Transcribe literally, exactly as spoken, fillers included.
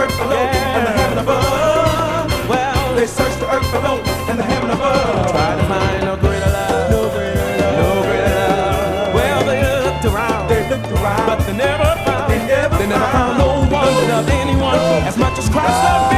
earth below and the heaven above. Well, they searched the earth below and the heaven above. Try to find no greater love, no greater love, no greater love. Well, they looked around, they looked around, but they never found, they never, they never found, found no one that loved anyone as much as Christ loved